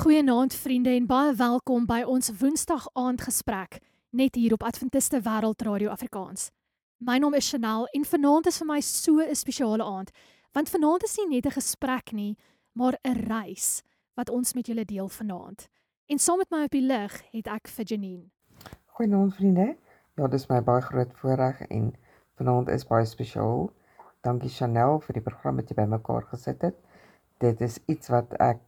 Goeienaand vriende en baie welkom by ons Woensdag aand gesprek, net hier op Adventiste Wêreld Radio Afrikaans. My naam is Chanel en vanaand is vir my so 'n spesiale aand, want vanaand is nie net 'n gesprek nie, maar 'n reis wat ons met julle deel vanaand. En saam met my op die lig het ek vir Janine. Goeienaand vriende. Ja, dis my baie groot voorreg en vanaand is baie spesiaal. Dankie Chanel vir die program wat jy bymekaar gesit het. Dit is iets wat ek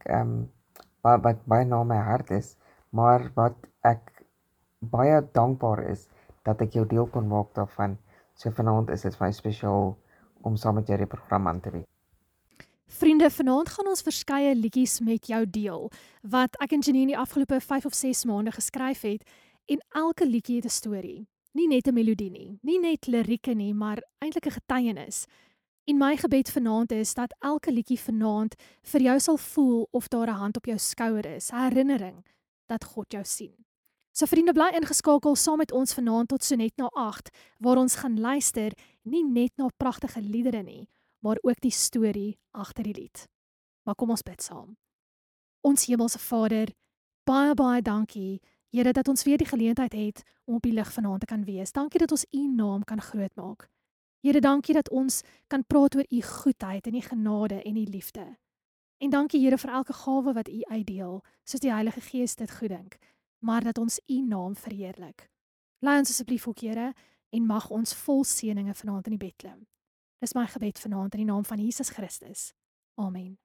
wat baie na my hart is, maar wat ek baie dankbaar is dat ek jou deel kon maak daarvan. So vanaand is dit vir my spesiaal om saam met jou die program aan te bied. Vriende, vanaand gaan ons verskeie liedjies met jou deel, wat ek en Janine die afgelope 5 of 6 maande geskryf het, en elke liedjie het 'n storie. Nie net 'n melodie nie, nie net lirieke nie, maar eintlik 'n getuienis. En my gebed vanaand is dat elke liedjie vanaand vir jou sal voel of daar 'n hand op jou skouer is, 'n herinnering dat God jou sien. So vriende, bly ingeskakel saam met ons vanaand tot so net na 8, waar ons gaan luister nie net na pragtige liedere nie, maar ook die storie agter die lied. Maar kom ons bid saam. Ons hemelse Vader, baie baie dankie, Here, dat ons weer die geleentheid het om op die lig vanaand te kan wees. Dankie dat ons U naam kan grootmaak. Here, dankie dat ons kan praat oor U goedheid en U genade en U liefde. En dankie Here vir elke gawe wat U uitdeel, soos die Heilige Gees dit goeddink, maar dat ons U naam verheerlik. Lei ons asseblief ook Here, en mag ons vol seëninge vanaand in die bed klim. Dis my gebed vanaand in die naam van Jesus Christus. Amen.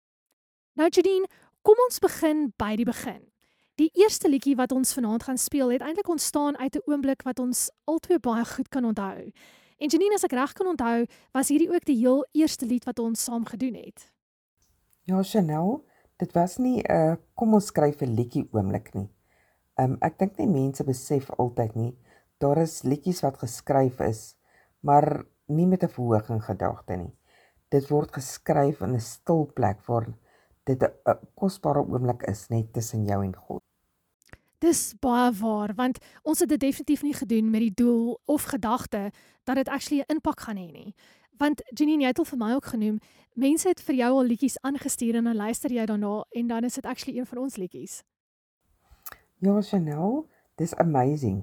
Nou Janine, kom ons begin by die begin. Die eerste liedjie wat ons vanaand gaan speel, het eintlik ontstaan uit 'n oomblik wat ons albei baie goed kan onthou. En Janine, as ek reg kan onthou, was hierdie ook die heel eerste lied wat ons saam gedoen het. Ja, Chanel, dit was nie 'n kom ons skryf 'n liedjie oomblik nie. Ek dink nie mense besef altyd nie, daar is liedjies wat geskryf is, maar nie met 'n verhoging gedagte nie. Dit word geskryf in 'n stil plek waar dit 'n kosbare oomblik is net tussen jou en God. Dis baie waar, want ons het dit definitief nie gedoen met die doel of gedagte dat dit actually 'n impak gaan hê nie. Want Janine, jy het al vir my ook genoem, mense het vir jou al liedjies aangestuur en dan luister jy daarna en dan is dit actually een van ons liedjies. Ja, Chanel, dis amazing.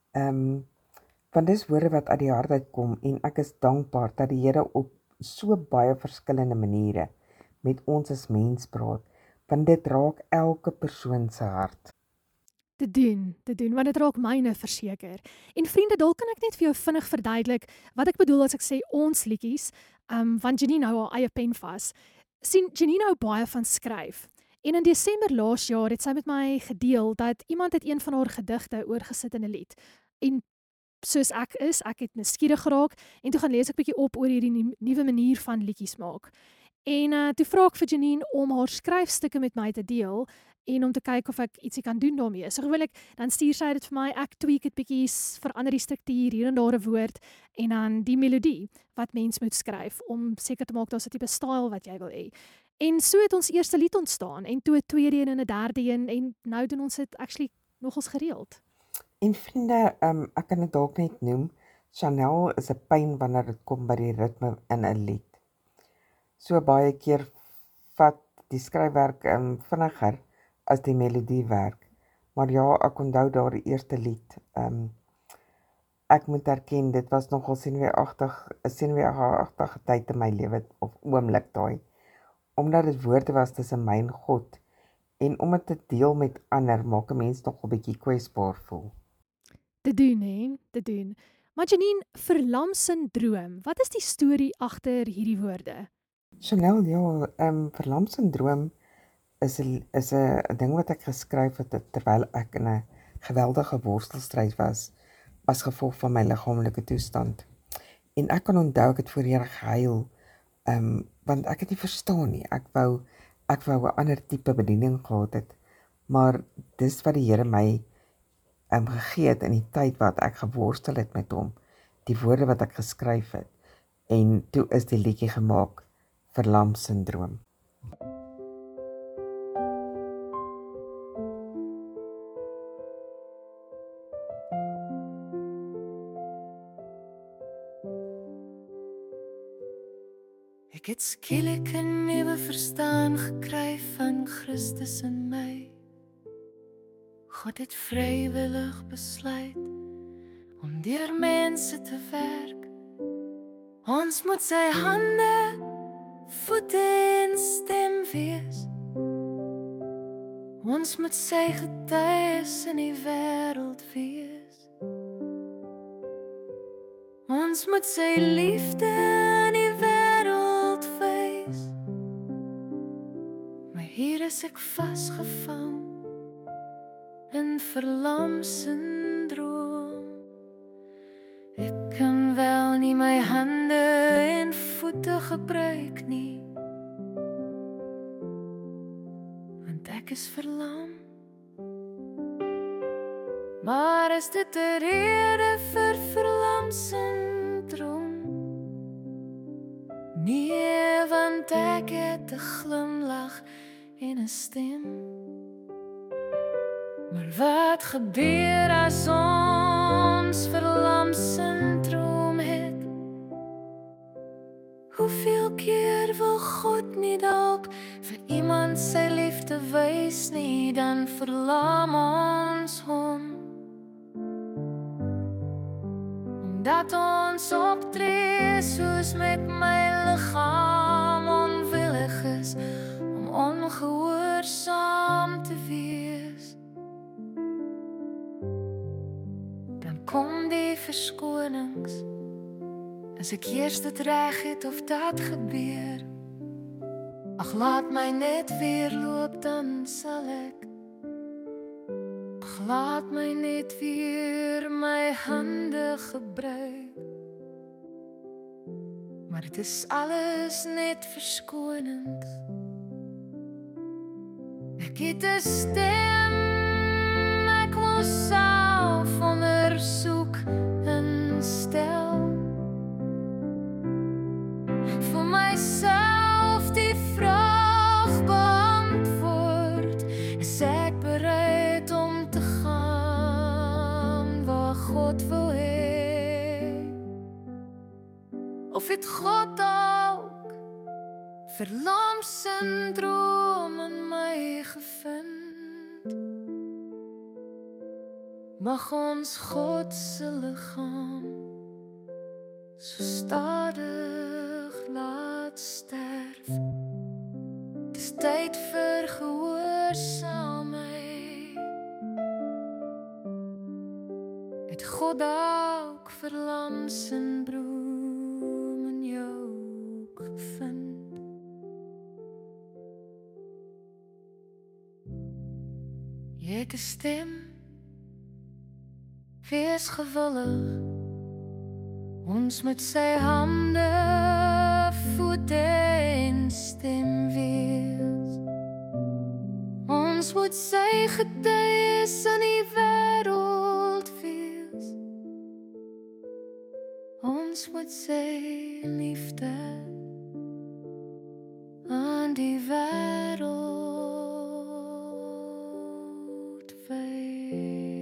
Want dis woorde wat uit die hart uitkom en ek is dankbaar dat die Here op so baie verskillende maniere met ons as mens praat, want dit raak elke persoon se hart. Te doen, want dit raak myne verseker. En vriende, dalk kan ek net vir jou vinnig verduidelik wat ek bedoel as ek sê ons liedjies, want Janine hou haar eie pen vas. Sien, Janine hou baie van skryf. En in Desember laas jaar het sy met my gedeel dat iemand het een van haar gedigte oorgesit in 'n lied. En soos ek het nuuskierig geraak en toe gaan lees ek bietjie op oor hierdie nuwe manier van liedjies maak. En toe vra ek vir Janine om haar skryfstukke met my te deel en om te kyk of ek ietsie kan doen daarmee. So gewoonlik dan stuur sy dit vir my, ek tweak dit bietjie, verander die struktuur, hier en daar 'n woord en dan die melodie wat mens moet skryf om seker te maak daar's 'n tipe style wat jy wil hê. En so het ons eerste lied ontstaan en toe 'n tweede een en 'n derde een en nou doen ons dit actually nogals gereeld. En vriende, ek kan dit dalk net noem, Chanel is 'n pyn wanneer dit kom by die ritme in 'n lied. So baie keer vat die skryfwerk vinniger as die melodie werk. Maar ja, ek onthou daardie eerste lied. Ek moet erken, dit was nogal 'n senuweeagtige tyd in my lewe of oomblik daai. Omdat dit woorde was tussen my en God en om dit te deel met ander maak 'n mens nog 'n bietjie kwesbaar voel. Te doen, hè? Te doen. Maar Janine, verlamsindroom, wat is die storie agter hierdie woorde? Chanel, ja, verlamsindroom is 'n ding wat ek geskryf het terwyl ek in 'n geweldige worstelstryd was as gevolg van my liggaamlike toestand. En ek kan onthou ek het voor Here gehuil, want ek het nie verstaan nie. Ek wou 'n ander tipe bediening gehad het, maar dis wat die Here my gegee het in die tyd wat ek geworstel het met hom, die woorde wat ek geskryf het. En toe is die liedjie gemaak, Verlamsindroom. Ek het skielik 'n nuwe verstaan gekry van Christus in my. God het vrywillig besluit om deur mense te werk. Ons moet sy hande, voete en stem wees. Ons moet sy getuies in die wêreld wees. Ons moet sy liefde in die wêreld wys. Maar hier is ek vasgevang in verlamsindroom. Ek kan wel nie my hande en voete gebruik nie, want ek is verlam. Maar is dit 'n rede vir verlamsindroom? Nee, want ek het 'n glimlag en 'n stem. Maar wat gebeur as ons verlamsindroom het? Hoeveel keer wil God nie dalk vir iemand sy liefde wys nie, dan verlam ons hom. Omdat ons optree soos met my liggaam onwillig is om ongehoorsaam te wees. Dan kom die verskonings, as ek eers dit reg het of dat gebeur. Ag, laat my net weer loop, dan sal ek. Ag, laat my net weer my hande gebruik. Maar dit is alles net verskonings. Ek het 'n stem, ek wil self ondersoek en stel. Vir myself die vraag beantwoord. Is ek bereid om te gaan waar God wil hê? Of het God ook verlamsindroom in my gevind? Mag ons God se liggaam so stadig laat sterf. Dis tyd vir gehoorsaamheid. Het God dalk verlamsindroom in jou gevind? Jy het 'n stem, wees gewillig. Ons moet sy hande, voete en stem wees. Ons moet sy getuies in die wêreld wees. Ons moet sy liefde aan die wêreld wys.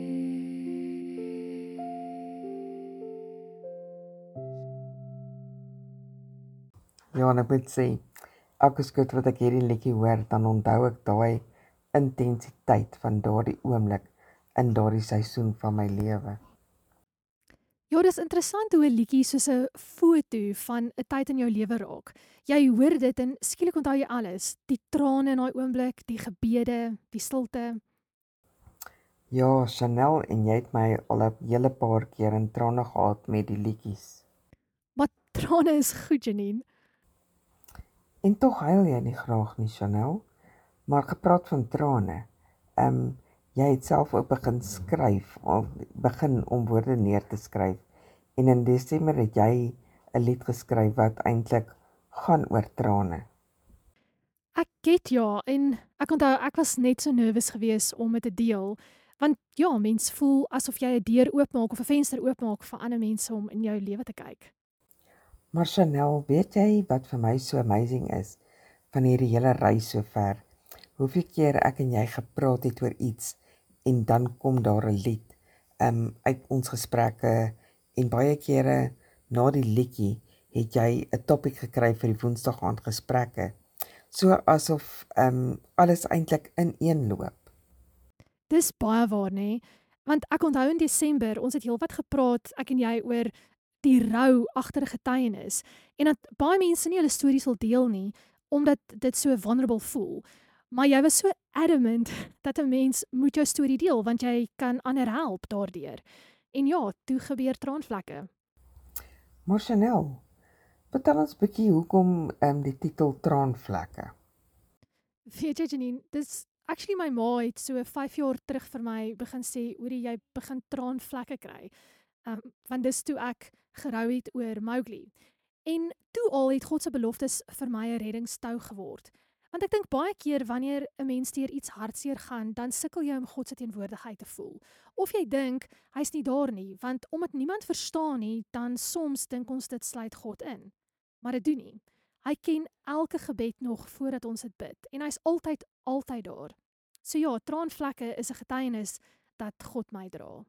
Ja, en ek moet sê, elke keer wat ek hierdie liedjie hoor, dan onthou ek daai intensiteit van daardie oomblik in daardie seisoen van my lewe. Ja, dis interessant hoe 'n liedjie soos 'n foto van 'n tyd in jou lewe raak. Jy hoor dit en skielik onthou jy alles. Die trane in daai oomblik, die gebede, die stilte. Ja, Chanel, en jy het my al 'n hele paar keer in trane gehad met die liedjies. Maar trane is goed, Janine. En tog huil jy nie graag nie, Chanel. Maar gepraat van trane, jy het self ook begin skryf, of begin om woorde neer te skryf. En in Desember het jy 'n lied geskryf wat eintlik gaan oor trane. Ek het ja, en ek onthou ek was net so nervus geweest om dit te deel, want ja, mens voel asof jy 'n deur oopmaak of 'n venster oopmaak vir ander mense om in jou lewe te kyk. Maar Chanel, weet jy wat vir my so amazing is van hierdie hele reis sover? Hoeveel keer ek en jy gepraat het oor iets en dan kom daar 'n lied uit ons gesprekke, en baie kere na die liedjie het jy 'n topik gekry vir die Woensdag aand gesprekke. So asof alles eintlik ineenloop. Dis baie waar, nê? Want ek onthou in Desember, ons het heelwat gepraat, ek en jy, oor die rou agter 'n getuienis en dat baie mense nie hulle stories wil deel nie, omdat dit so vulnerable voel. Maar jy was so adamant dat 'n mens moet jou storie deel, want jy kan ander help daardeur. En ja, toe gebeur traanvlekke. Maar Chanel, vertel ons bietjie hoekom die titel Traanvlekke. Weet jy Janine, dis actually my ma het so 5 jaar terug vir my begin sê, hoorie jy begin traanvlekke kry. Want dis toe ek gerou het oor Mowgli. En toe al het God se beloftes vir my 'n reddingstou geword. Want ek dink baie keer wanneer 'n mens deur iets hartseer gaan, dan sukkel jy om God se teenwoordigheid te voel. Of jy dink hy's nie daar nie, want omdat niemand verstaan nie, dan soms dink ons dit sluit God in. Maar dit doen nie. Hy ken elke gebed nog voordat ons dit bid en hy's altyd daar. So ja, traanvlekke is 'n getuienis dat God my dra.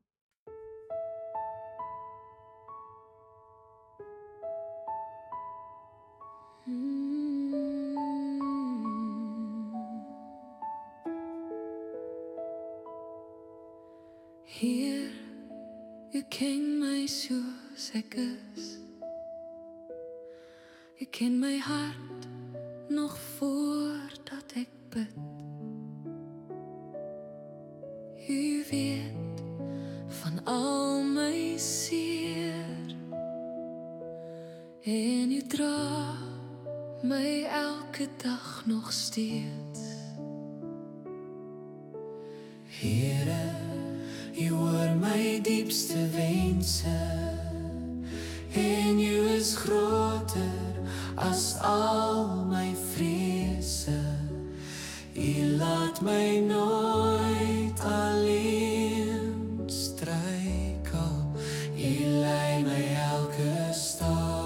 Heer, u ken my soos ek is. U ken my hart nog voordat ek bid. U weet van al my seer en u dra my elke dag nog steeds. Here, u hoor my diepste wense en u is groter as al my vrese. U laat my nooit alleen struikel. U lei my elke stap.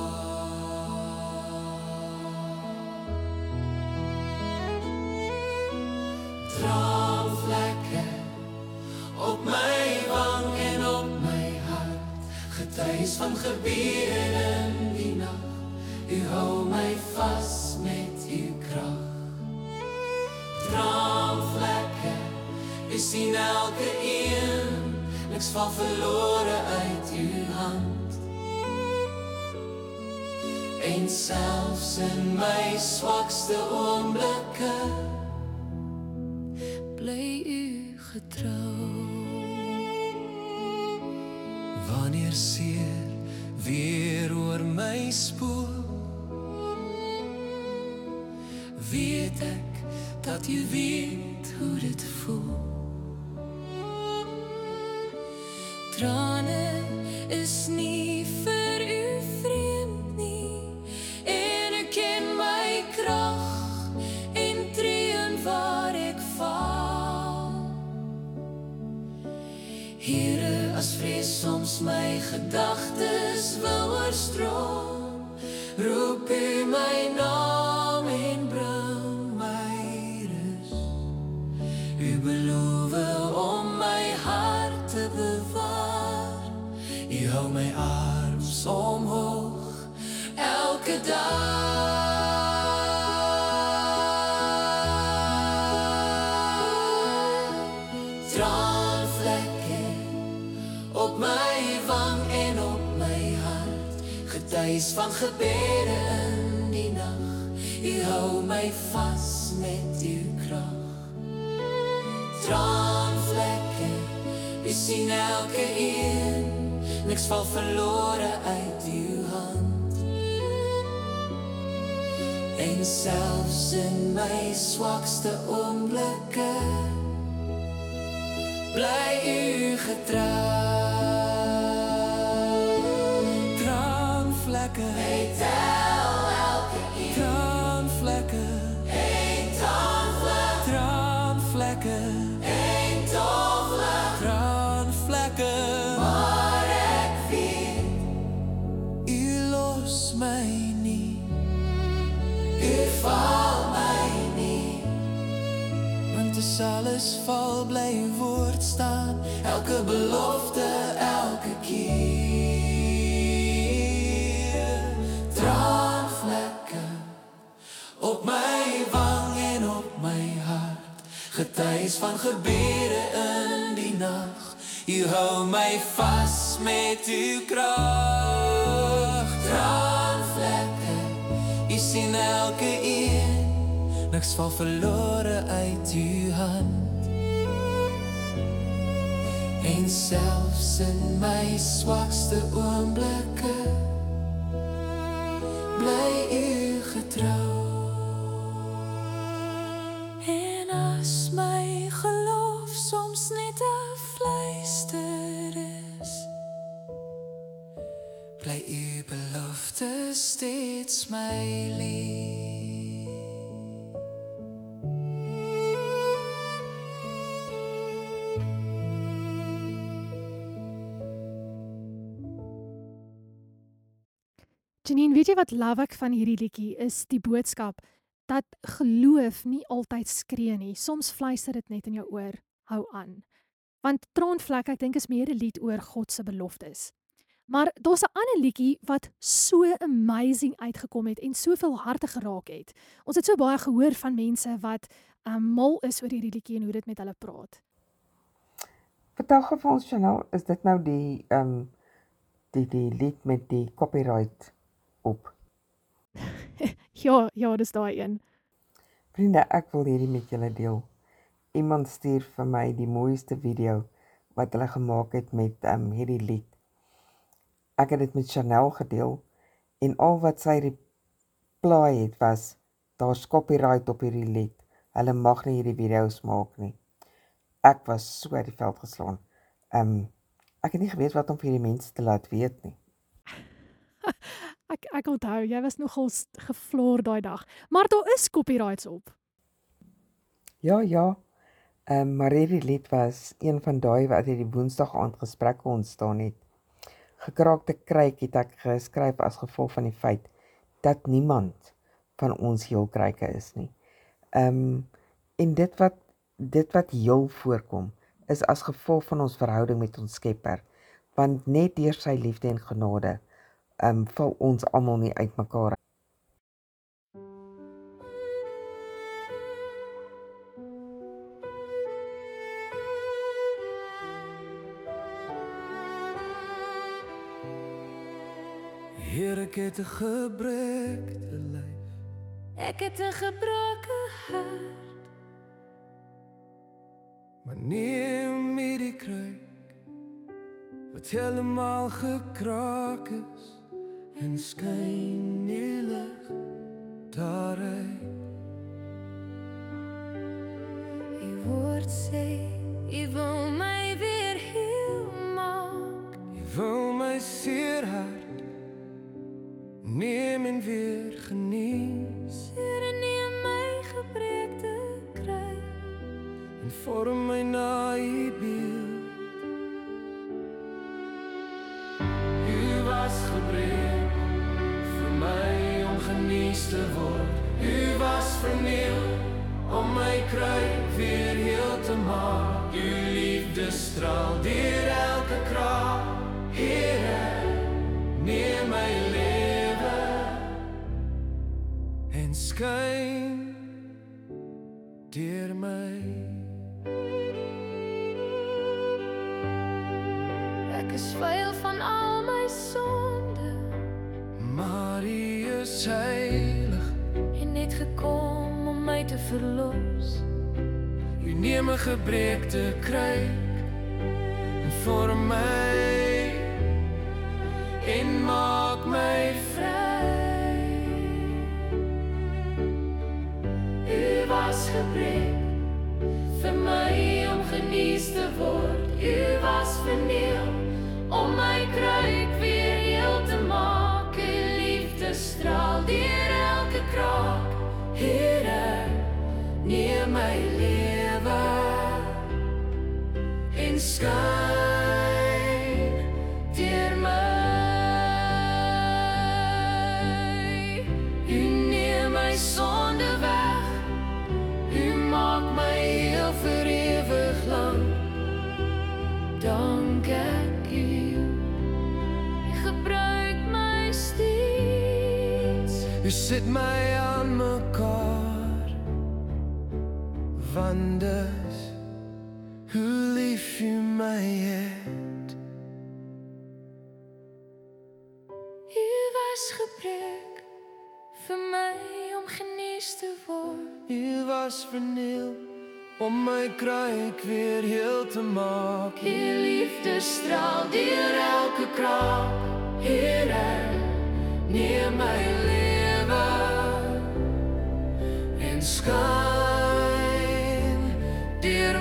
Traanvlekke op my wang en op my hart, getuies van gebede in die nag. U hou my vas met uw krag. Traanvlekke, u sien elke een, niks val verlore uit uw hand. En selfs in my swakste oomblikke, bly u getrou. Wanneer seer weer oor my spoel, weet ek dat u weet hoe dit voel. Trane is nie vir u vreemd nie, en u ken my krag en tree waar ek val. Here, as vrees soms my gedagtes wil oorstroom, roep u my naam en bring my rus. U beloof om my hart te bewaar. U hou my arms omhoog elke dag. Traanvlekke op my wang en op my hart, getuies van gebede in die nag. U hou my vas met uw krag. Traanvlekke, u sien elke een, niks val verlore uit uw hand. En selfs in my swakste oomblikke, bly u getrou. Traanvlekke, hy tel elke een. Traanvlekke, een traanvlek. Traanvlekke, een traanvlek. Traanvlekke, maar ek weet, u los my nie, u val my nie. Want as alles val, bly u woord staan, elke belofte, elke keer. Traanvlekke op my wang en op my hart, getuies van gebede in U hou my vas met uw krag. Traanvlekke, u sien elke een, niks val verlore uit uw hand. En selfs in my swakste oomblikke, bly u getrou. En as my geloof soms net 'n fluister is, bly u belofte steeds my lief. Janine, weet jy wat love ek van hierdie liedjie is die boodskap dat geloof nie altyd skree nie. Soms fluister dit net in jou oor, hou aan. Want Traanvlekke, ek dink is meer 'n lied oor God se beloftes. Maar daar's 'n ander liedjie wat so amazing uitgekom het en soveel harte geraak het. Ons het so baie gehoor van mense wat mal is oor hierdie liedjie en hoe dit met hulle praat. Vertel gou vir ons, Chanel, is dit nou die lied met die copyright op? Ja, dis daai een. Vriende, ek wil hierdie met julle deel. Iemand stuur vir my die mooiste video wat hulle gemaak het met hierdie lied. Ek het dit met Chanel gedeel en al wat sy reply het was, daar's copyright op hierdie lied. Hulle mag nie hierdie video's maak nie. Ek was so uit die veld geslaan. Ek het nie geweet wat om vir hierdie mense te laat weet nie. Ek onthou, jy was nogal gefloor daai dag. Maar daar is copyrights op. Ja. Maar hierdie lied was een van daai wat uit die Woensdag aand gesprekke ontstaan het. Gekraakte kruik het ek geskryf as gevolg van die feit dat niemand van ons heel kruike is nie. En dit wat heel voorkom is as gevolg van ons verhouding met ons Skepper, want net deur sy liefde en genade val ons almal nie uitmekaar. Heer, ek het 'n gebrekte lyf, ek het 'n gebroke hart. maar neem hierdie kruik wat helemaal gekraak is en skyn die lig daaruit. U woord sê, u wil my weer heel maak. U wil my seer hart neem en weer genees Here, neem my gebreekte kruik en vorm my na u beeld. U was gebreek vir my om genees te word. U was verniel om my kruik weer heel te maak. U liefde straal deur elke kraak. Here, neem my lewe en skyn deur my. Ek is vuil van al my sonde Maar U is heilig. en net gekom om my te verlos. U neem 'n gebreekte kruik en vorm my en maak my vry. U was gebreek vir my om genees te word. U was verniel om my kruik weer heel te maak. U liefde straal deur elke kraak. Here, neem my lewe En skyn deur my. U neem my sonde weg. U maak my heel vir ewig lang. Dank ek U. U gebruik my steeds. U sit my aan mekaar, want dis hoe lief lief U my het. U was gebruik vir my om genees te word. U was verniel om my kruik weer heel te maak. U liefde straal deur elke kraak. Here, neem my lewe en skyn deur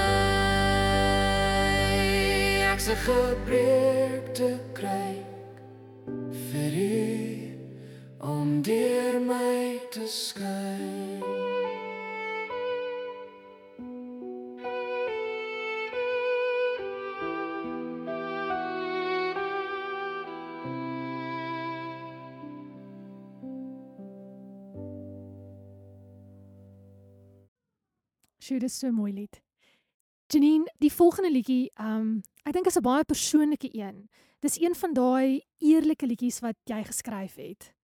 my. Ek's 'n gebreekte kruik vir U om deur my te skyn. Sjoe, dis so 'n mooi lied. Janine, die volgende liedjie, ek dink is 'n baie persoonlike een. Dis een van daai eerlike liedjies wat jy geskryf het.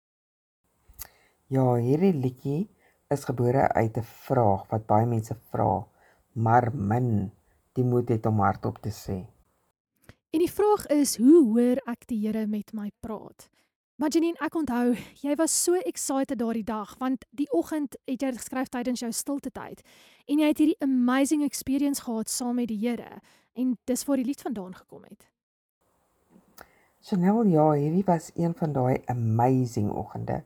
Ja, hierdie liedjie is gebore uit 'n vraag wat baie mense vra, maar min die moed het om hardop te sê. En die vraag is, hoe hoor ek die Here met my praat? Maar Janine, ek onthou, jy was so excited daardie dag, want die oggend het jy dit geskryf tydens jou stilte tyd. En jy het hierdie amazing experience gehad saam met die Here. En dis waar die lied vandaan gekom het. Chanel, ja, hierdie was een van daai amazing oggende.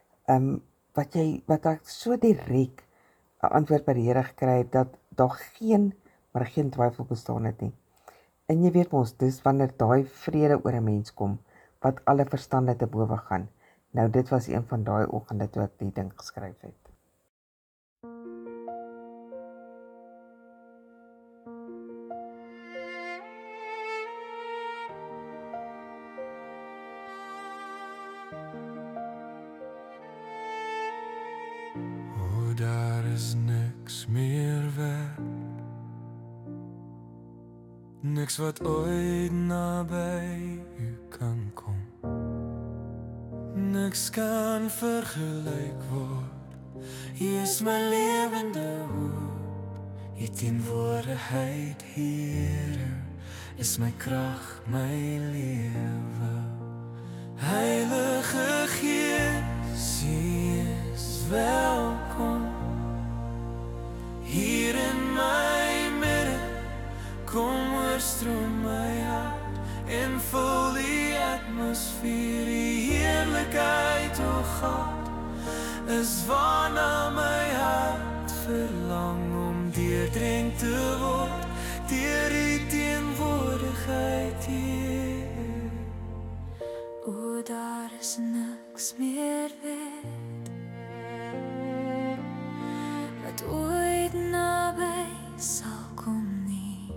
Wat ek so direk 'n antwoord by die Here gekry het, dat daar geen twyfel bestaan het nie. En jy weet mos, dis wanneer daai vrede oor 'n mens kom, wat alle verstande te bowe gaan. Nou, dit was een van daai oggende toe ek die ding geskryf het. O, daar is niks meer werd, niks wat ooit naby U kan kom. Niks kan vergelyk word. U is my lewende hoop. U teenwoordigheid, Here, is my krag, my lewe. Heilige Gees, U is welkom hier in my midde. Kom oorstroom my hart en vul die atmosfeer. Die heerlikheid, o God, is waarna my hart verlang om deurdrenk te word deur die teenwoordigheid, Heer. O, daar is niks meer werd wat ooit naby sal kom nie.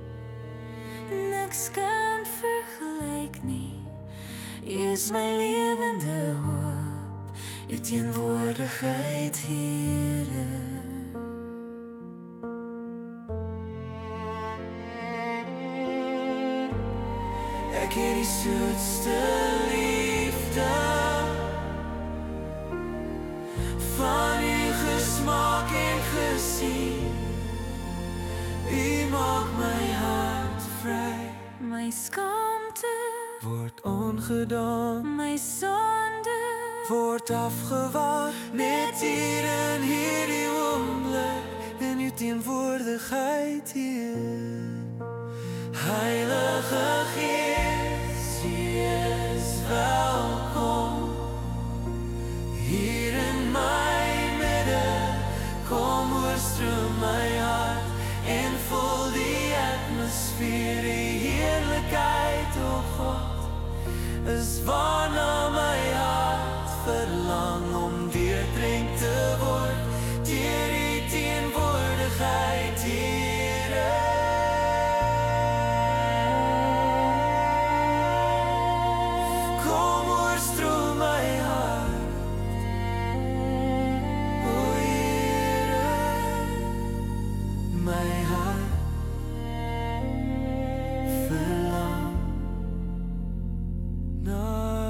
Niks kan vergelyk nie. U is my lewende hoop. U teenwoordigheid, Here. Ek het die soetste liefde van U gesmaak en gesien. U maak my hart vry, My skaamte word ongedaan, my sonde word afgewaar. Net hier in hierdie oomblik, in U teenwoordigheid, Heer. Heilige Gees, U is welkom hier in my midde. Kom oorstroom my hart en vul die atmosfeer. Die heerlikheid, o God, is waarna my hart verlang om deurdrenk te word deur die teenwoordigheid, Here. Kom oorstroom my hart, o Here. My hart verlang na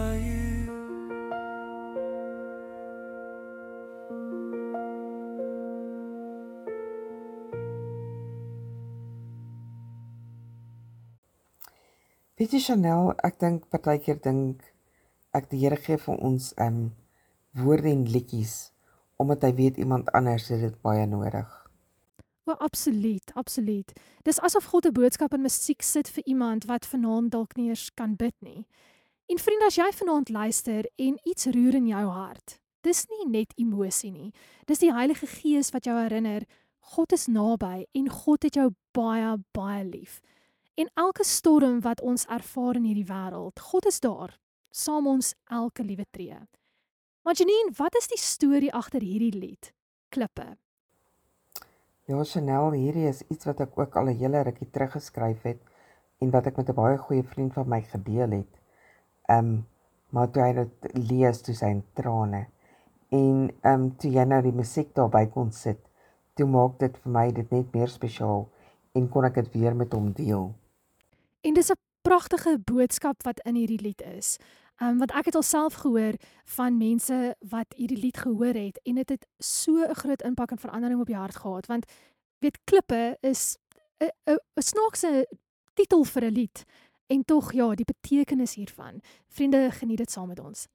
Weet jy Chanel, ek dink partykeer dink ek die Here gee vir ons woorde en liedjies omdat hy weet iemand anders het dit baie nodig. O, absoluut, absoluut. Dis asof God 'n boodskap in musiek sit vir iemand wat vanaand dalk nie eers kan bid nie. En vriende, as jy vanaand luister en iets roer in jou hart, dis nie net emosie nie. Dis die Heilige Gees wat jou herinner, God is naby en God het jou baie, baie lief. En elke storm wat ons ervaar in hierdie wêreld, God is daar, saam ons elke liewe tree. Maar Janine, wat is die storie agter hierdie lied? Klippe. Ja, Chanel, hierdie is iets wat ek ook al 'n hele rukkie terug geskryf het en wat ek met 'n baie goeie vriend van my gedeel het. Maar toe hy dit lees, toe sy in trane. En toe jy nou die musiek daarby kon sit, toe maak dit vir my dit net meer spesiaal en kon ek dit weer met hom deel. En dis 'n pragtige boodskap wat in hierdie lied is. Want ek het alself gehoor van mense wat hierdie lied gehoor het en dit het so 'n groot impak en verandering op die hart gehad. Want weet, klippe is 'n snaakse titel vir 'n lied en tog ja, die betekenis hiervan. Vriende, geniet dit saam met ons.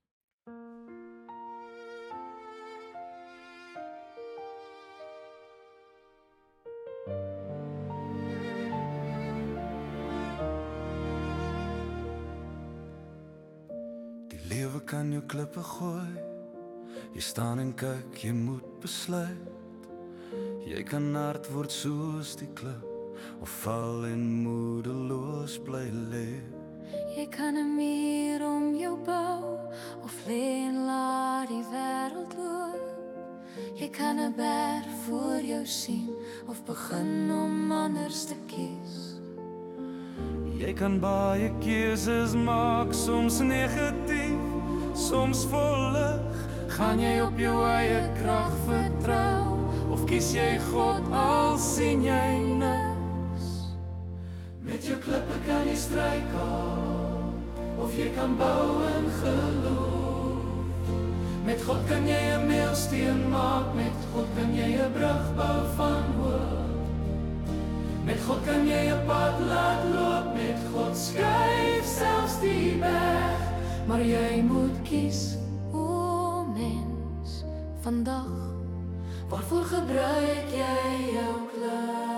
Lewe kan jou klippe gooi. Jy staan en kyk, jy moet besluit. Jy kan hard word soos die klip of val en moedeloos bly lê. Jy kan 'n muur om jou bou of lê en laat die wêreld loop. Jy kan 'n berg voor jou sien of begin om anders te kies. Jy kan baie keuses maak, soms negatief, soms vol lig. Gaan jy op jou eie krag vertrou of kies jy God al sien jy niks? Met jou klippe kan jy struikel of jy kan bou in geloof. Met God kan jy 'n meilsteen maak, met God kan jy 'n brug bou van hoop. Met God kan jy 'n pad laat loop, met God skuif selfs die berg. Maar jy moet kies, O mens, vandag, waarvoor gebruik jy jou klip?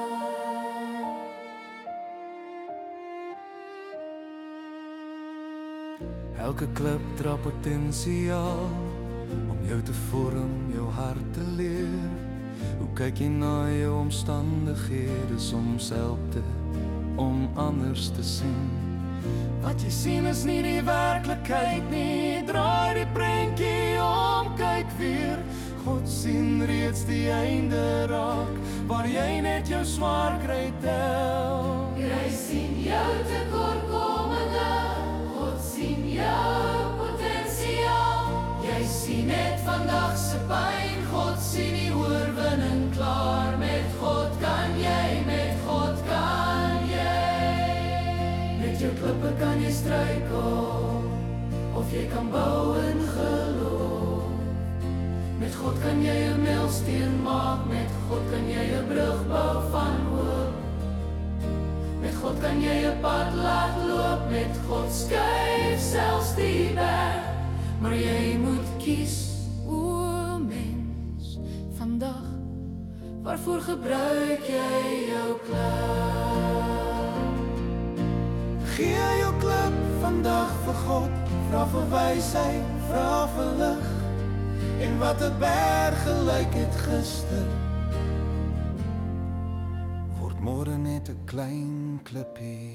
Elke klip dra potensiaal om jou te vorm, jou hart te leer. Hoe kyk jy na jou omstandighede, soms help dit om anders te sien. Wat jy sien is nie die werklikheid nie, draai die prentjie om, kyk weer. God sien reeds die einde raak, waar jy net jou swaar kry tel. jy sien jou tekortkominge, God sien jou potensiaal. Jy sien net vandag se pyn, God sien die oorwinning klaar. Met God kan jy, met God kan jy. Met jou klippe kan jy struikel, of jy kan bou in geloof. Met God kan jy 'n meilsteen maak, met God kan jy 'n brug bou van hoop. Met God kan jy 'n pad laat loop, met God skuif selfs die berg. Maar jy moet kies, O mens, vandag, waarvoor gebruik jy jou klip? Gee jou klip vandag vir God, vra vir wysheid, vra vir lig. En wat 'n berg gelyk het gister, word môre net 'n klein klippie.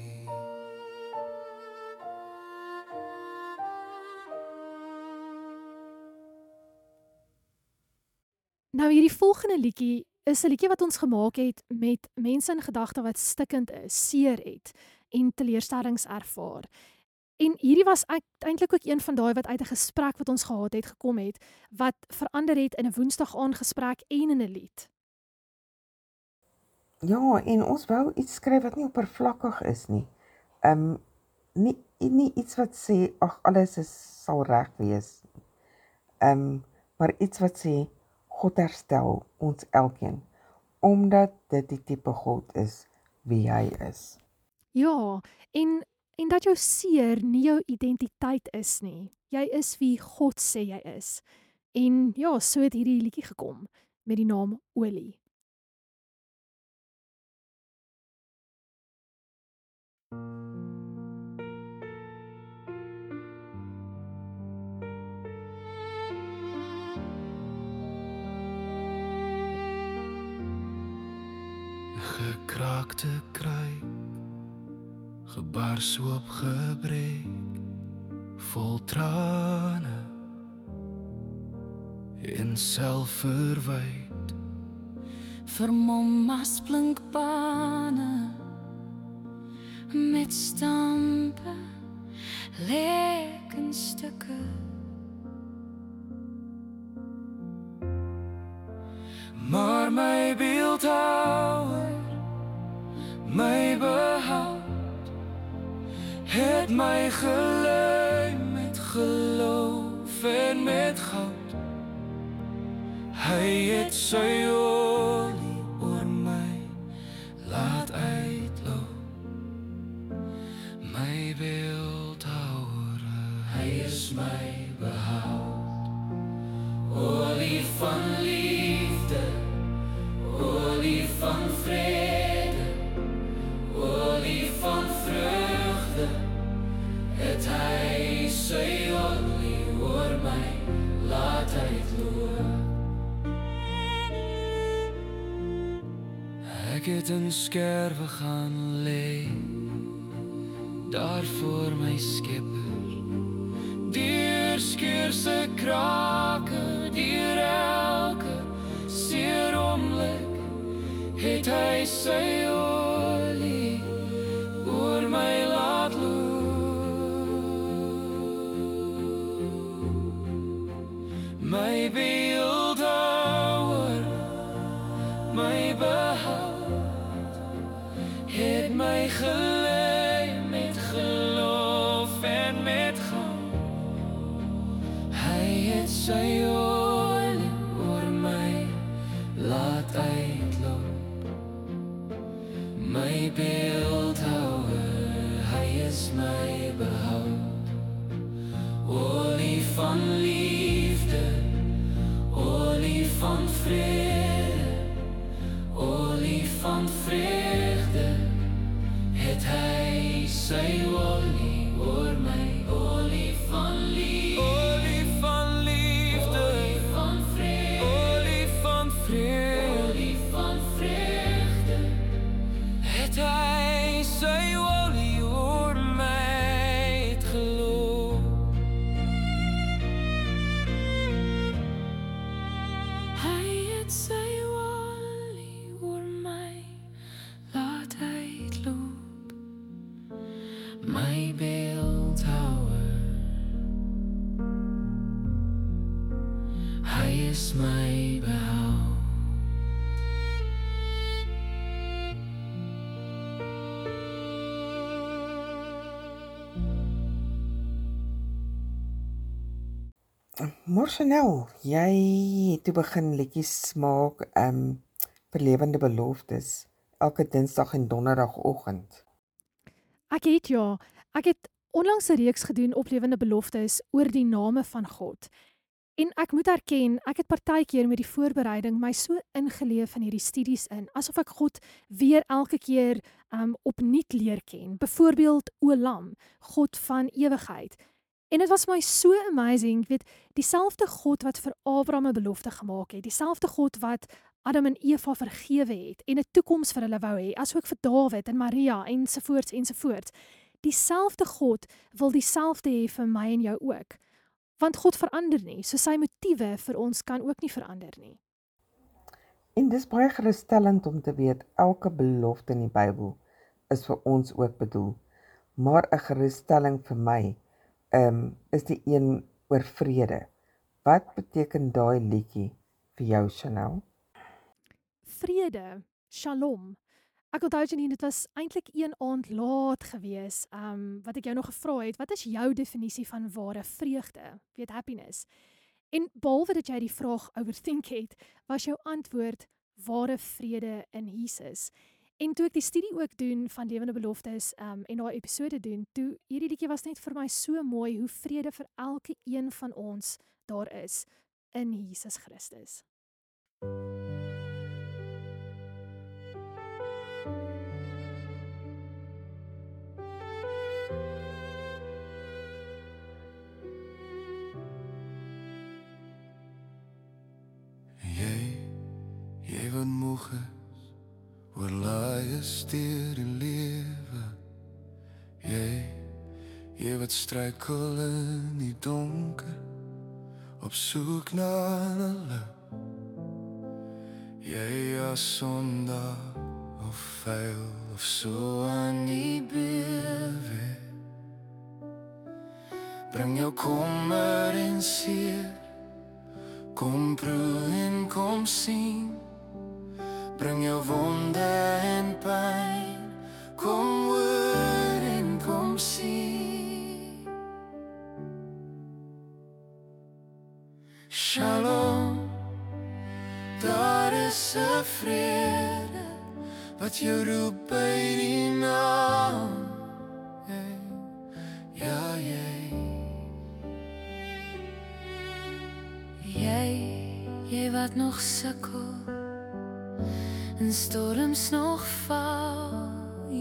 Nou hierdie volgende liedjie is 'n liedjie wat ons gemaak het met mense in gedagte wat stikkend is, seer het en teleurstellings ervaar. En hierdie was eintlik ook een van daai wat uit 'n gesprek wat ons gehad het gekom het, wat verander het in 'n Woensdaagaand gesprek en in 'n lied. Ja, en ons wou iets skryf wat nie oppervlakkig is nie. Nie iets wat sê ag sal reg wees. Maar iets wat sê God herstel ons elkeen, omdat dit die tipe God is wie hy is. Ja, en en dat jou seer nie jou identiteit is nie. Jy is wie God sê jy is. En ja, so het hierdie liedjie gekom met die naam Olie. Gekraakte kruik, gebars op gebrek, vol trane en selfverwyd. Vermom as blinkbane met stampe, lek in stukke. Maar my beeldhouwer, my behoud, het my gelei met geloof en met goud. Hy het sy olie oor my laat uitloop. My beeldhouwer, hy is my behoud. Olie van liefde, olie van vrede, olie van vreugde, het hy sy olie oor my laat uitloop. Ek het in skerwe gaan lê, daar voor my skepper, deur skeurse krake, deur elke seer oomblik, het hy sy olie oor my laat loop. My beeldhouwer, my behoud, het my gelei met geloof en met goud. Hy het sy olie oor my laat uitloop. My beeldhouwer, hy is my behoud. Olie van liefde, olie van vrede, olie van vreugde, het hy sy olie oor my. Olie van liefde, olie van liefde, olie van vrede, olie van vrede, olie van vreugde, het hy sy olie oor my het geloop. Hy het sy olie oor my laat uitloop. My beeldhouwer, hy is my behoud. Marchanel, jy het toe begin liedjies maak vir lewende beloftes elke Dinsdag en Donderdagoggend. Ek het onlangs 'n reeks gedoen op lewende beloftes oor die name van God. En ek moet erken, ek het partykeer met die voorbereiding my so ingeleef in hierdie studies in, asof ek God weer elke keer opnuut leer ken. Byvoorbeeld Olam, God van ewigheid. En dit was my so amazing, dieselfde God wat vir Abraham 'n belofte gemaak het, dieselfde God wat Adam en Eva vergewe het en 'n toekoms vir hulle wou hê, asook vir Dawid en Maria ensovoorts ensovoorts. Dieselfde God wil dieselfde hê vir my en jou ook. Want God verander nie, so sy motiewe vir ons kan ook nie verander nie. En dis baie gerusstellend om te weet elke belofte in die Bybel is vir ons ook bedoel. Maar 'n gerusstelling vir my is die een oor vrede. Wat beteken daai liedjie vir jou, Chanel? Vrede, Shalom. Ek onthou Janine, dit was eintlik een aand laat gewees, wat ek jou nog gevra het, wat is jou definisie van ware vreugde, happiness? En behalwe dat jy die vraag overthink het, was jou antwoord ware vrede in Jesus. En toe ek die studie ook doen van Lewende Beloftes en daai episode doen, toe hierdie liedjie was net vir my so mooi hoe vrede vir elke een van ons daar is in Jesus Christus. Jy wat moeg is, oorlaai is deur die lewe. Jy wat struikel in die donker, op soek na 'n lig. Jy as sondaar of vuil of so aan die bewe. Bring jou kommer en seer, kom proe en kom sien. Bring jou wonde en pyn, kom hoor en kom sien. Shalom, daar is 'n vrede wat jou roep by die naam. Ja, Jy wat nog sukkel en storms nog val.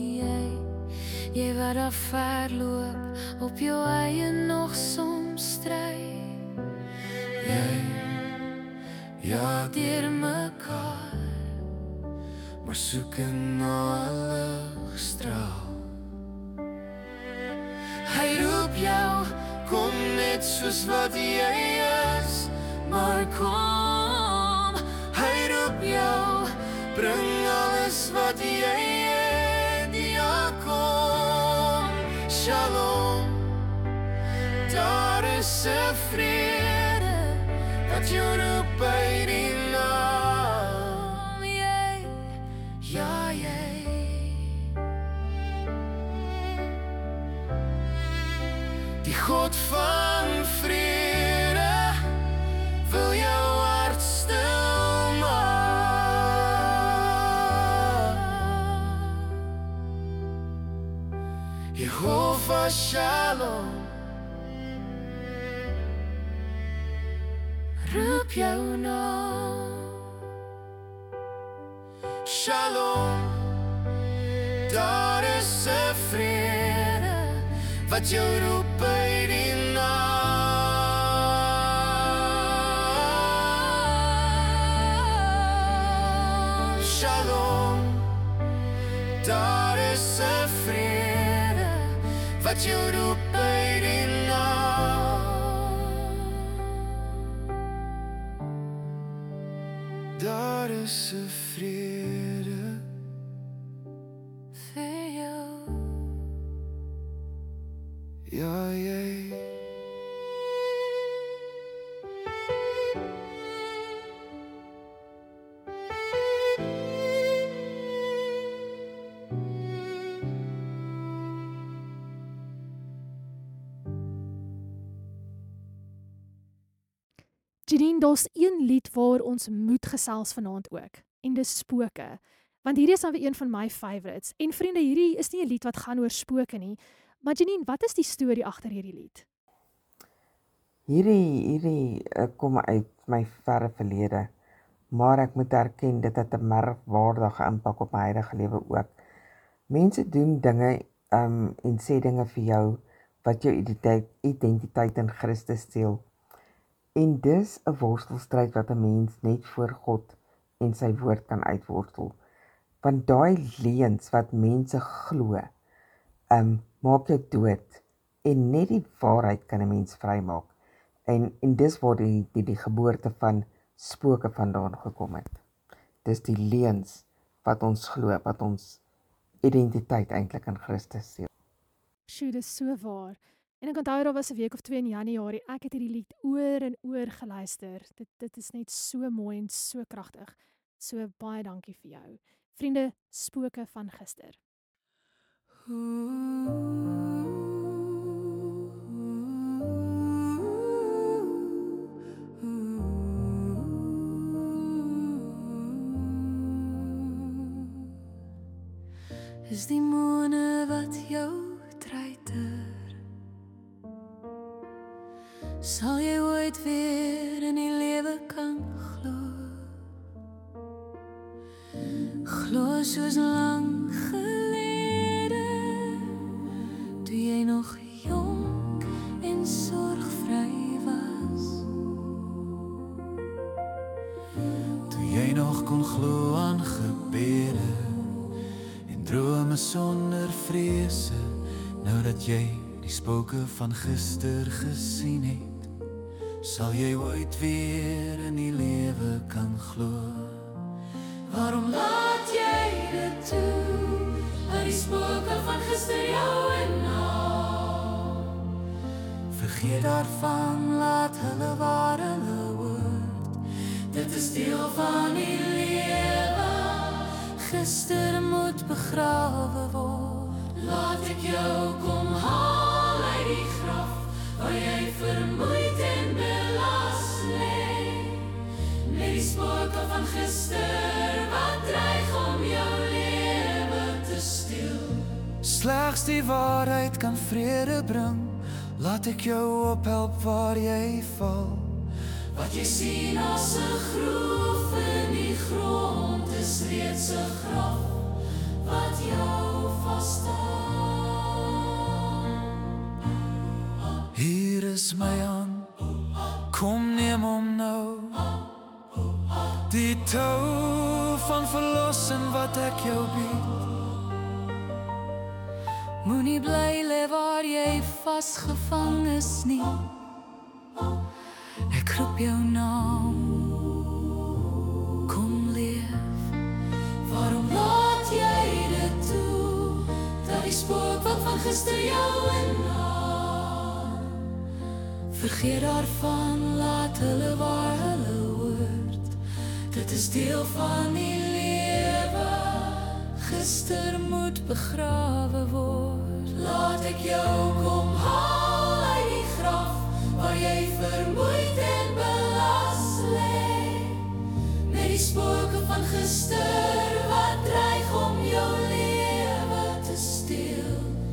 Jy wat daar verloop, op jou eie nog soms stry. Ja, Deur mekaar, maar soek na 'n ligstraal. Hy roep jou, kom net soos wat jy is, maar kom. Hy roep jou, bring alles wat jy het, ja kom. Shalom, daar is 'n vrede wat jou roep by die naam. Ja, die God van vrede wil jou hart stil maak. Jehovah Shalom roep jou naam. Shalom, daar is 'n vrede wat jou roep by die naam. Shalom, daar is 'n vrede wat jou roep by die naam. Daar is 'n vrede vir jou. ja, jy. Janine, daar's een lied waar ons moet gesels vanaand ook, en dis Spooke. Want hierdie is dan weer een van my favourites. En vriende, hierdie is nie 'n lied wat gaan oor spooke nie, maar Janine, wat is die storie agter hierdie lied? Hierdie kom uit my verre verlede, maar ek moet erken dit het 'n merkwaardige impak op my huidige lewe ook. Mense doen dinge en sê dinge vir jou wat jou identiteit in Christus steel. En dis 'n worstelstryd wat 'n mens net voor God en sy woord kan uitworstel. Want daai leuns wat mense glo, maak jou dood, en net die waarheid kan 'n mens vrymaak. En dis waar die geboorte van spooke vandaan gekom het. Dis die leuns wat ons glo, wat ons identiteit eintlik in Christus steel. Sjoe, dis so waar. En ek onthou daar was 'n week of 2 in Januarie, ek het hierdie lied oor en oor geluister. Dit is net so mooi en so kragtig. So baie dankie vir jou. Vriende, Spooke van gister. Sal jy ooit weer in die lewe kan glo? Glo soos lang gelede, toe jy nog jonk en sorgvry was. Toe jy nog kon glo aan gebede en drome sonder vrese, nou dat jy die spooke van gister gesien het, sal jy ooit weer in die lewe kan glo. Waarom laat jy dit toe, dat die spooke van gister jou inhaal? Vergeet daarvan, laat hulle waar hulle hoort. Dit is deel van die lewe, gister moet begrawe word. Laat ek jou kom haal uit die graf, waar jy vermoeid en belas lê, met die spooke van gister, wat dreig om jou lewe te steel. Slegs die waarheid kan vrede bring, laat ek jou ophelp waar jy val. Wat jy sien as 'n groef in die grond, is reeds 'n graf, wat jou vasstaan. Hier is my hand, kom neem hom nou. Die tou van verlossing wat ek jou bied. Moenie bly lê waar jy vasgevang is nie. Ek roep jou naam, kom leef. Waarom laat jy dit toe, dat die spook wat van gister jou inhaal? Vergeet daarvan, laat hulle waar hulle hoort. Dit is deel van die lewe, gister moet begrawe word. Laat ek jou kom haal uit die graf, waar jy vermoeid en belas lê, met die spooke van gister, wat dreig om jou lewe te steel.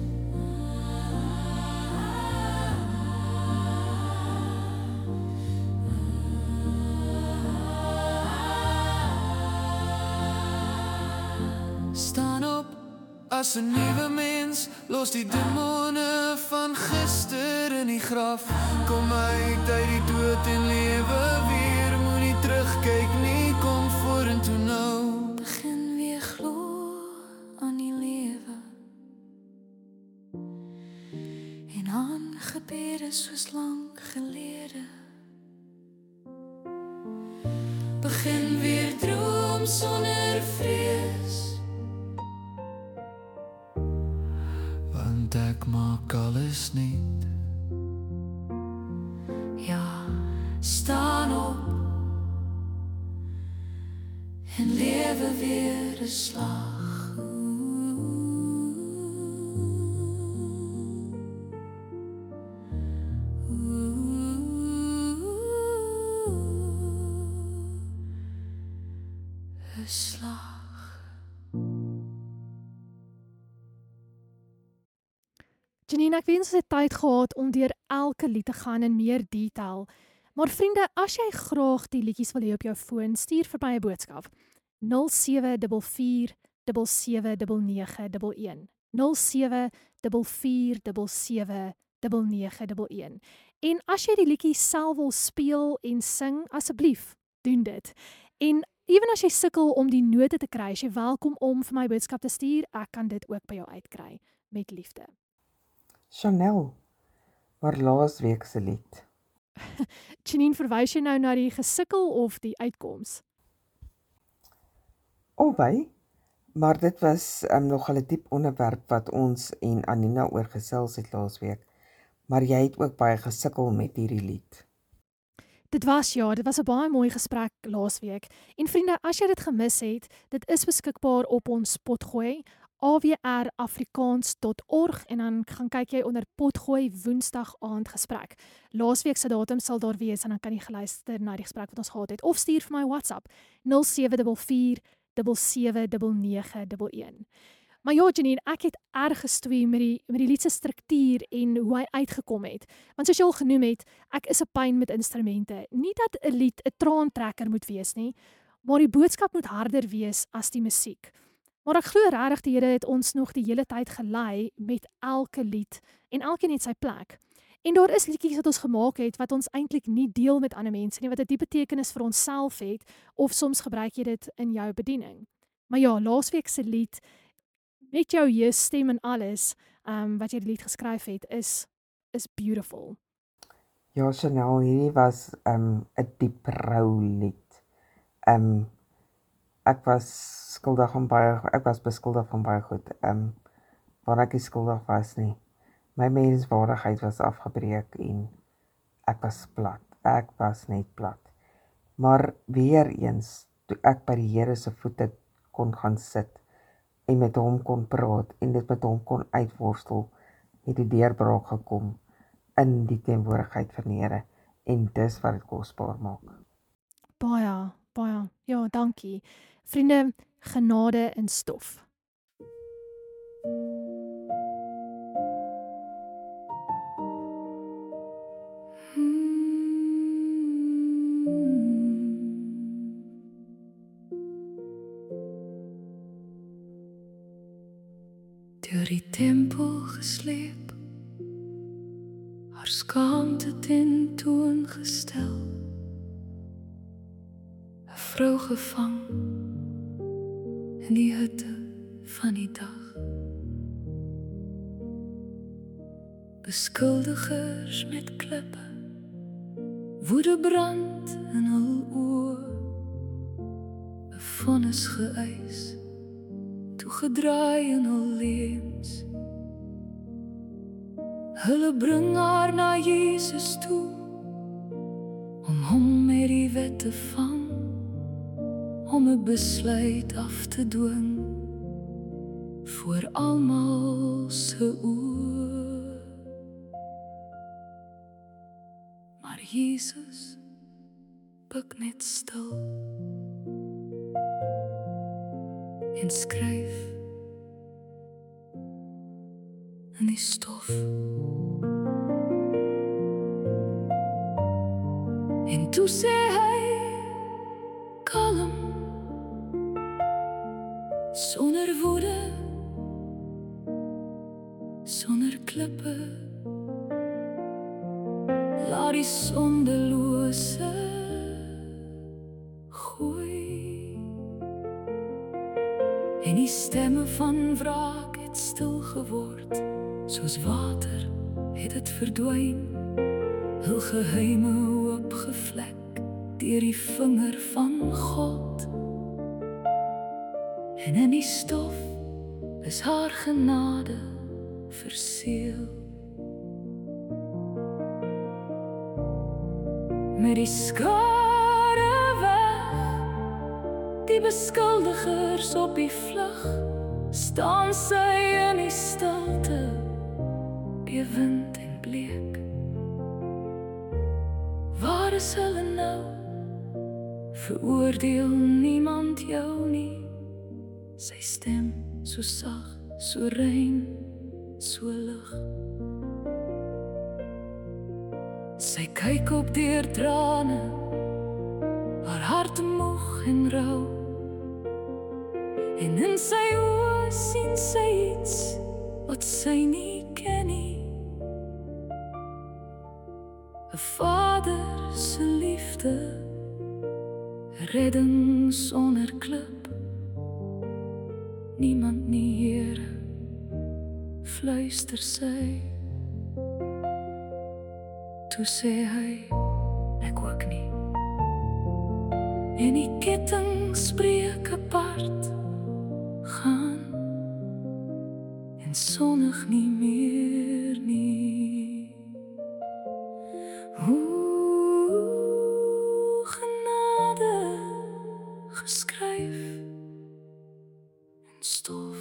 Staan op as 'n nuwe mens, los die demone van gister in die graf. Kom uit die dood en lewe weer, moenie terugkyk nie, kom vorentoe nou. Begin weer glo aan die lewe, en aan gebede soos lank gelede. Begin weer droom sonder vrees, want ek maak alles niet. ja, staan op en lewe weer 'n slag. Een slag. Janine, ek wens ons het tyd gehad om deur elke lied te gaan in meer detail. Maar vriende, as jy graag die liedjies wil hê op jou foon, stuur vir my 'n boodskap. 0744 779911. 0744 779911. En as jy die liedjies self wil speel en sing, asseblief, doen dit. En ewen as jy sukkel om die note te kry, is jy welkom om vir my boodskap te stuur. Ek kan dit ook by jou uitkry, met liefde. Chanel, maar laasweek se lied. Janine, verwys jy nou na die gesukkel of die uitkoms? Albei, maar dit was nogal 'n diep onderwerp wat ons en Anina oor gesels het laasweek. Maar jy het ook baie gesukkel met hierdie lied. Dit was 'n baie mooi gesprek laasweek. En vriende, as jy dit gemis het, dit is beskikbaar op ons potgooi, awrafrikaans.org, en dan gaan kyk jy onder potgooi woensdag aand gesprek. Laasweek se datum sal daar wees en dan kan jy geluister na die gesprek wat ons gehad het, of stuur vir my WhatsApp 0744 779911. Maar ja, Janine, ek het erg gestoei met die lied se struktuur en hoe hy uitgekom het. Want soos jy al genoem het, ek is 'n pyn met instrumente. Nie dat 'n lied 'n traantrekker moet wees nie, maar die boodskap moet harder wees as die musiek. Maar ek glo regtig die Here het ons nog die hele tyd gelei met elke lied en elkeen het sy plek. En daar is liedjies wat ons gemaak het wat ons eintlik nie deel met ander mense nie, wat 'n diepe betekenis vir onsself het, of soms gebruik jy dit in jou bediening. Maar ja, laasweek se lied met jou stem en alles, wat jy die lied geskryf het, is beautiful. Ja, Chanel, hierdie was 'n diep rou lied. Ek was beskuldig van baie goed, waar ek nie skuldig was nie. My menswaardigheid was afgebreek en ek was plat. Ek was net plat. Maar weer eens, toe ek by die Here se voete kon gaan sit en met hom kon praat en dit met hom kon uitworstel, het die deurbraak gekom in die teenwoordigheid van die Here. En dis wat dit kosbaar maak. Baie, baie. Ja, dankie. Vriende, genade in stof. Deur die tempel gesleep, haar skaamte ten toon gestel, 'n vrou gevang in die hitte van die dag. Beskuldigers met klippe, woede brand in hul oë, 'n vonnis geëis, toegedraai in hul leuns. Hulle bring haar na Jesus toe, om hom met die wet te vang, om 'n besluit af te dwing, voor almal se oë. Maar Jesus buig net stil en skryf in die stof. En toe sê hy kalm, sonder woede, sonder klippe, laat die sondelose gooi. En die stemme van wraak het stil geword, soos water het het verdwyn, hul geheime oopgevlek deur die vinger van God. En in die stof is haar genade verseël. Met die skare weg, die beskuldigers op die vlug, staan sy in die stilte, bewend en bleek. Waar is hulle nou? Veroordeel niemand jou nie. Sy stem so sag, so rein, so lig. Sy kyk op deur trane, haar hart moeg en rou, en in sy oë sien sy iets wat sy nie ken nie. 'n Vader se liefde, redding sonder klip. Niemand nie, Here, fluister sy. Toe sê hy, ek ook nie. En die ketting spreek apart, gaan en sonnig nie meer nie. Hoe genade geskryf in stof.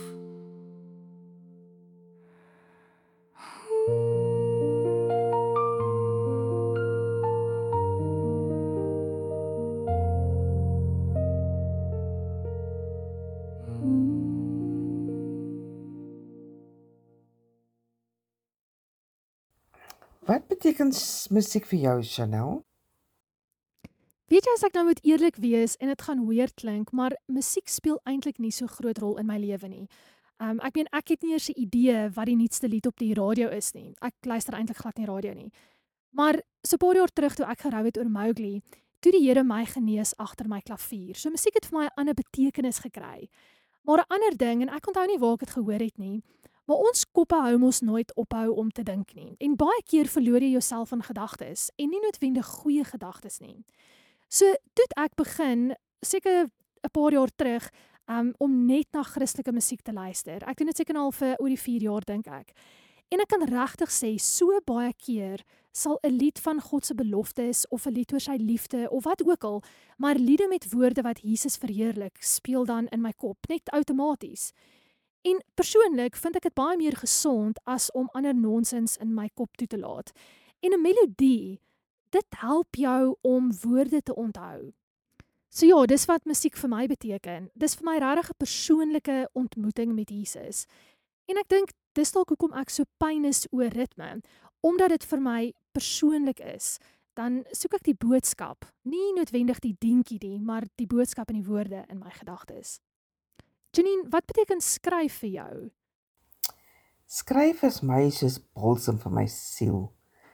beteken musiek vir jou, Chanel? Weet jy, as ek nou moet eerlik wees en dit gaan weird klink, maar musiek speel eintlik nie so groot rol in my lewe nie. Ek meen, ek het nie eers 'n idee wat die nuutste lied op die radio is nie. Ek luister eintlik glad nie radio nie. Maar so 'n paar jaar terug toe ek gerou het oor Mowgli, toe die Here my genees agter my klavier. So musiek het vir my 'n ander betekenis gekry. Maar 'n ander ding, en ek onthou nie waar ek dit gehoor het nie, maar ons koppe hou mos nooit ophou om te dink nie. En baie keer verloor jy jouself in gedagtes en nie noodwendig goeie gedagtes nie. So toe het ek begin, seker 'n paar jaar terug, om net na Christelike musiek te luister. Ek doen dit seker al vir oor die 4 jaar, dink ek. En ek kan regtig sê, so baie keer sal 'n lied van God se beloftes of 'n lied oor sy liefde of wat ook al, maar liede met woorde wat Jesus verheerlik, speel dan in my kop, net outomaties. En persoonlik vind ek dit baie meer gesond as om ander nonsens in my kop toe te laat. En 'n melodie, dit help jou om woorde te onthou. So ja, dis wat musiek vir my beteken. Dis vir my regtig 'n persoonlike ontmoeting met Jesus. En ek dink dis dalk hoekom ek so pyn is oor ritme, omdat dit vir my persoonlik is. Dan soek ek die boodskap, nie noodwendig die dingetjie nie, maar die boodskap en die woorde in my gedagtes. Janine, wat beteken skryf vir jou? Skryf is my soos balsem vir my siel.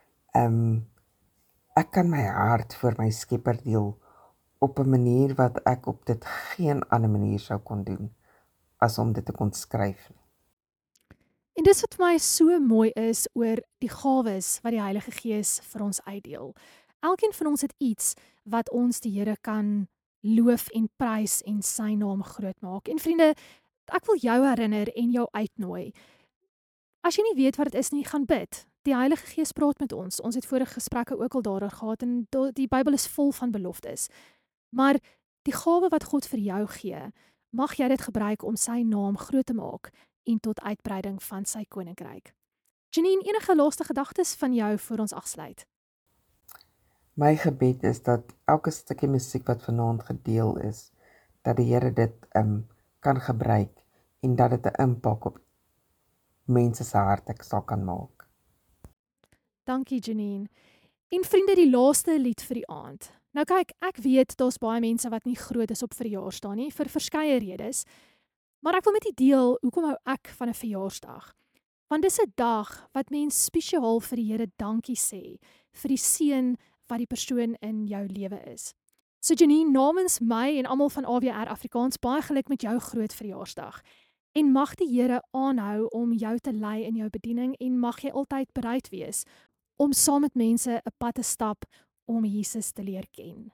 Ek kan my hart vir my Skepper deel op 'n manier wat ek op dit geen ander manier sou kon doen as om dit te kon skryf. En dis wat vir my so mooi is oor die gawes wat die Heilige Gees vir ons uitdeel. Elkeen van ons het iets wat ons die Here kan loof en prys en sy naam groot maak. En vriende, ek wil jou herinner en jou uitnooi. As jy nie weet wat dit is nie, gaan bid. Die Heilige Gees praat met ons. Ons het vorige gesprekke ook al daaroor gehad en die Bybel is vol van beloftes. Maar die gawe wat God vir jou gee, mag jy dit gebruik om sy naam groot te maak en tot uitbreiding van sy koninkryk. Janine, enige laaste gedagtes van jou voor ons afsluit? My gebed is dat elke stukkie musiek wat vanaand gedeel is, dat die Here dit kan gebruik en dat dit 'n impak op mense se harte sal kan maak. Dankie Janine. En vriende, die laaste lied vir die aand. Nou kyk, ek weet daar's baie mense wat nie groot is op verjaarsdae nie, vir verskeie redes. Maar ek wil met u deel, hoekom hou ek van 'n verjaarsdag? Want dis 'n dag wat mens spesiaal vir die Here dankie sê, vir die seën wat die persoon in jou lewe is. So Janine, namens my en almal van AWR Afrikaans, baie geluk met jou groot verjaarsdag. En mag die Here aanhou om jou te lei in jou bediening en mag jy altyd bereid wees om saam met mense 'n pad te stap om Jesus te leer ken.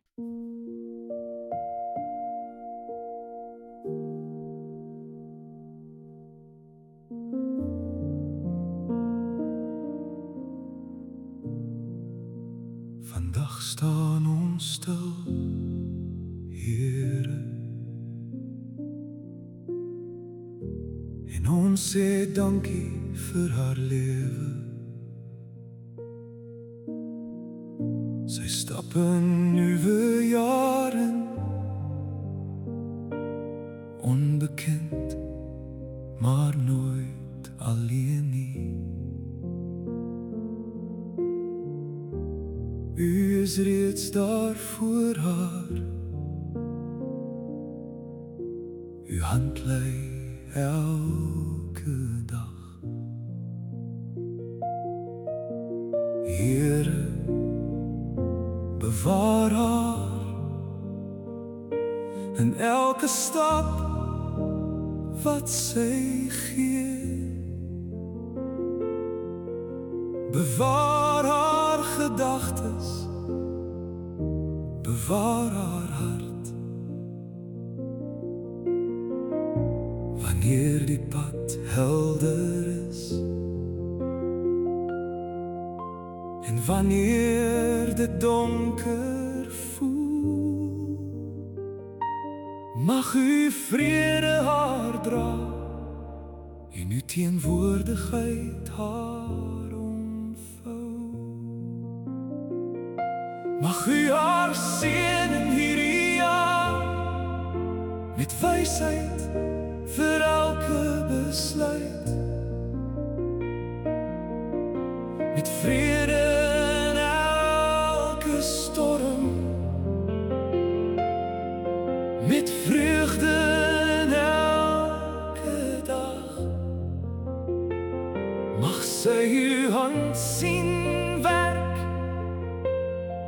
Vandag staan ons stil, Here, en ons sê dankie vir haar lewe. Sy stap in nuwe jare, onbekend, maar nooit alleen nie. U is reeds daar voor haar, uw hand lei elke dag. Here, bewaar haar in elke stap wat sy gee. Bewaar haar gedagtes, bewaar haar hart. Wanneer die pad helder is en wanneer dit donker voel, mag u vrede haar dra en uw teenwoordigheid haar omvou. Mag u haar seën in hierdie jaar met wysheid vir elke besluit, met vrede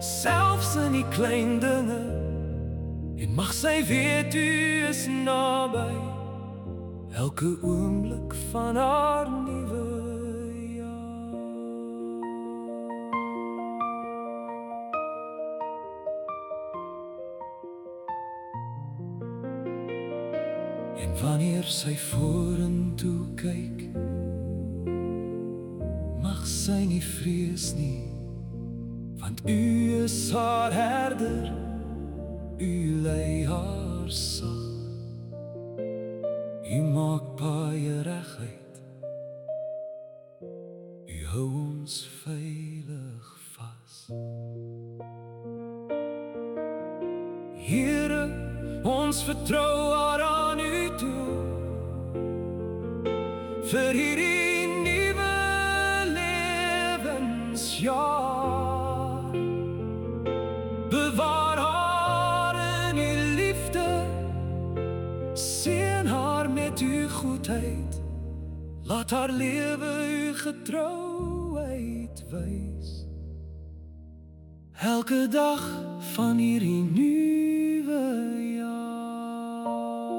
selfs in die klein dinge. En mag sy weet u is naby, elke oomblik van haar nuwe jaar. En wanneer sy vorentoe kyk, mag sy nie vrees nie, want u is haar herder, u lei haar sag. U maak paaie reguit, u hou ons veilig vas. Here, ons vertrou haar aan u toe, vir hierdie nuwe lewensjaar. Bewaar haar in u liefde, seën haar met u goedheid, laat haar lewe u getrouheid wys. Elke dag van hierdie nuwe jaar.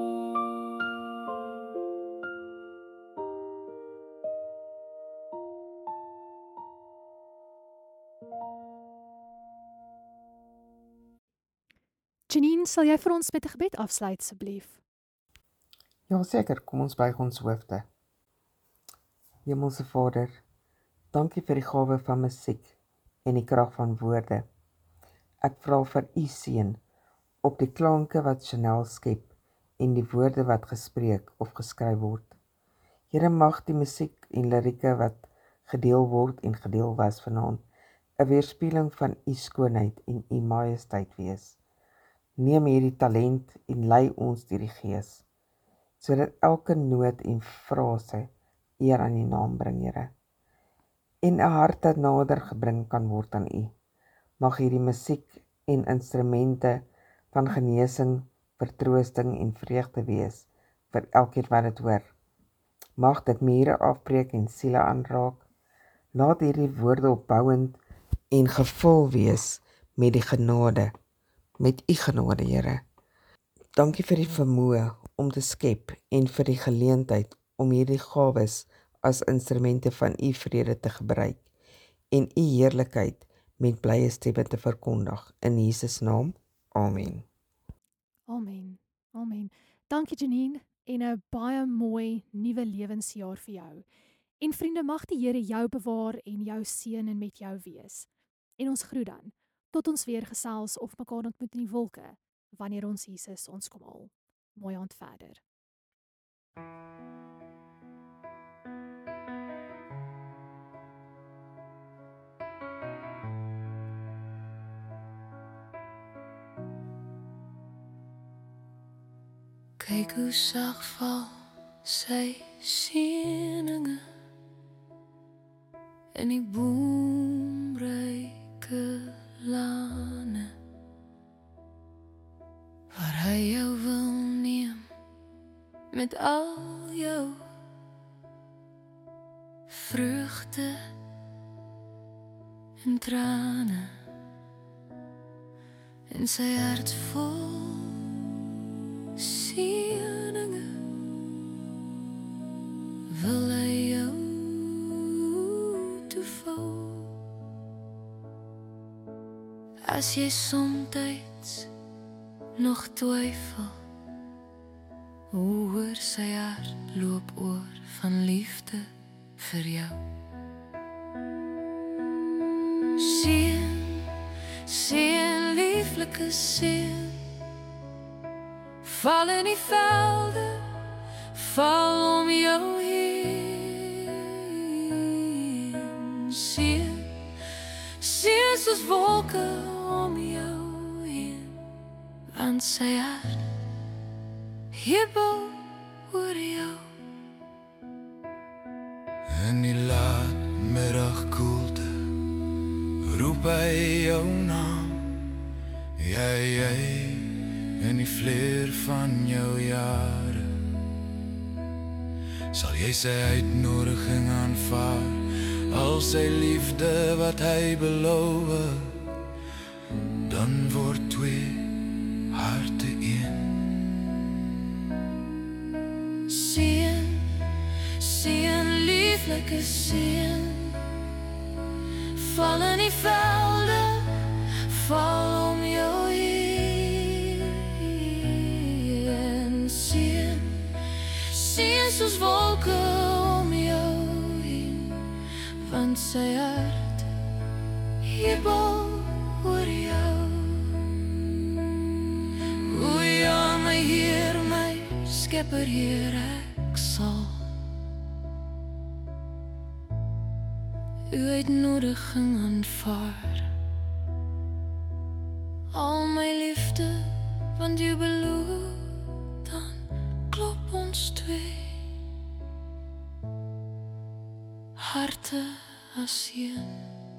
Janine, sal jy vir ons met 'n gebed afsluit asseblief? Ja, seker, kom ons buig ons hoofde. Hemelse Vader, dankie vir die gawe van musiek en die krag van woorde. Ek vra vir u seën op die klanke wat Chanel skep en die woorde wat gespreek of geskryf word. Here, mag die musiek en lirieke wat gedeel word en gedeel was vanaand 'n weerspieëling van u skoonheid en u majesteit wees. Neem hierdie talent en lei ons deur die Gees, sodat elke noot en frase eer aan die naam bring, Here, en 'n harte nader gebring kan word aan u. Mag hierdie musiek en instrumente van genesing, vertroosting en vreugde wees vir elkeen wat dit hoor. Mag dit mure afbreek en siele aanraak. Laat hierdie woorde opbouend en gevul wees met die genade, met u genade, Here. Dankie vir die vermoë om te skep en vir die geleentheid om hierdie gawes as instrumente van u vrede te gebruik en u heerlikheid met blye stemme te verkondig. In Jesus naam, amen. Amen. Amen. Dankie Janine en 'n baie mooi nuwe lewensjaar vir jou. En vriende, mag die Here jou bewaar en jou seën en met jou wees. En ons groet dan tot ons weer gesels of mekaar ontmoet in die wolke wanneer ons Jesus ons kom haal. Mooi aand verder. Kyk hoe sag val sy seëninge in die boomryke lane, waar hy jou wil neem met al jou vreugde en trane, en sy hart vol seëninge wil hy jou toevou. As jy somtyds nog twyfel, hoor sy hart loop oor van liefde vir jou. Seën, seën, lieflike seën, val in die velde, val om jou heen. Seën, seën soos wolke om jou heen, want sy hart jubel oor jou. In die laatmiddagkoelte roep hy jou naam, jy in die vleer van jou jare. Sal jy sy uitnodiging aanvaar, al sy liefde wat hy beloof, dan word twee harte een. Seën, seën, lieflike seën, val in die velde, val om jou heen. Seën, seën soos wolke om jou heen, want sy hart jubel oor jou. O ja, my Heer, my Skepper, Heer, ek sal uw uitnodiging aanvaar. Al my liefde, want u beloof, dan klop ons twee harte as een.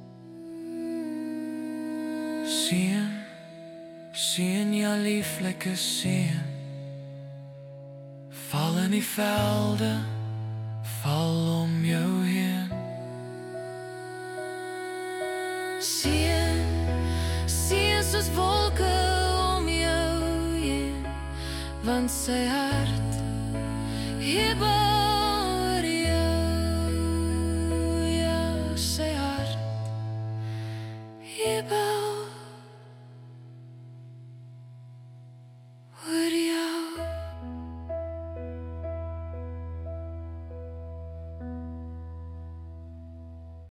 Seën, seën, ja lieflike seën, val in die velde, val om jou heen. Seën, seën soos wolke om jou heen, want sy hart jubel